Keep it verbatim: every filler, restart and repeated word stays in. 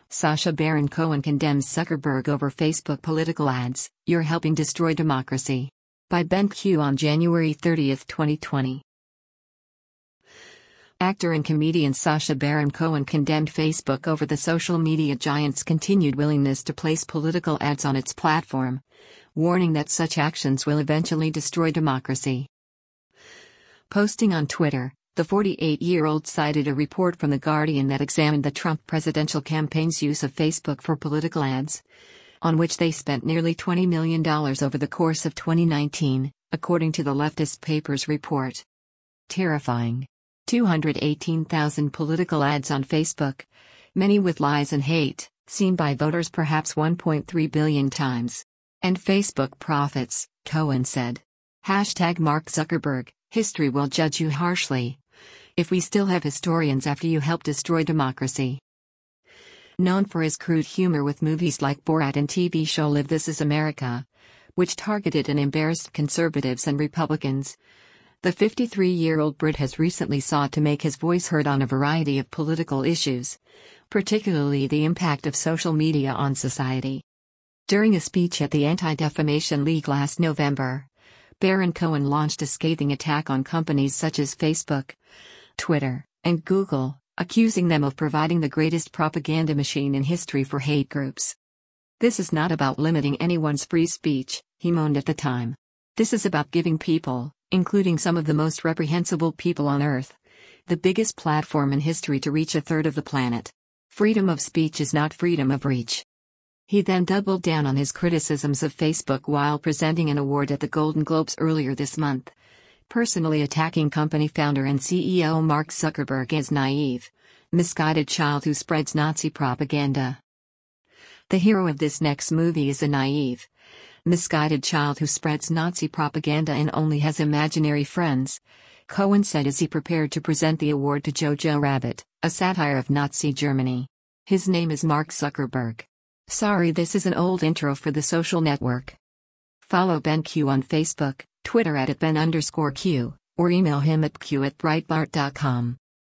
Sacha Baron Cohen condemns Zuckerberg over Facebook political ads, "You're helping destroy democracy." By Ben Q on January thirtieth, twenty twenty. Actor and comedian Sacha Baron Cohen condemned Facebook over the social media giant's continued willingness to place political ads on its platform, warning that such actions will eventually destroy democracy. Posting on Twitter, the forty-eight-year-old cited a report from The Guardian that examined the Trump presidential campaign's use of Facebook for political ads, on which they spent nearly twenty million dollars over the course of twenty nineteen, according to the leftist paper's report. Terrifying. two hundred eighteen thousand political ads on Facebook, many with lies and hate, seen by voters perhaps one point three billion times. And Facebook profits, Cohen said. Hashtag Mark Zuckerberg, history will judge you harshly. If we still have historians after you help destroy democracy. Known for his crude humor with movies like Borat and T V show Live This Is America, which targeted and embarrassed conservatives and Republicans, the fifty-three-year-old Brit has recently sought to make his voice heard on a variety of political issues, particularly the impact of social media on society. During a speech at the Anti-Defamation League last November, Baron Cohen launched a scathing attack on companies such as Facebook, Twitter, and Google, accusing them of providing the greatest propaganda machine in history for hate groups. "This is not about limiting anyone's free speech," he moaned at the time. "This is about giving people, including some of the most reprehensible people on Earth, the biggest platform in history to reach a third of the planet. Freedom of speech is not freedom of reach." He then doubled down on his criticisms of Facebook while presenting an award at the Golden Globes earlier this month, personally attacking company founder and C E O Mark Zuckerberg as naive, misguided child who spreads Nazi propaganda. The hero of this next movie is a naive, misguided child who spreads Nazi propaganda and only has imaginary friends, Cohen said as he prepared to present the award to Jojo Rabbit, a satire of Nazi Germany. His name is Mark Zuckerberg. Sorry, this is an old intro for the social network. Follow Ben Q on Facebook, Twitter at Ben underscore Q, or email him at q at breitbart dot com.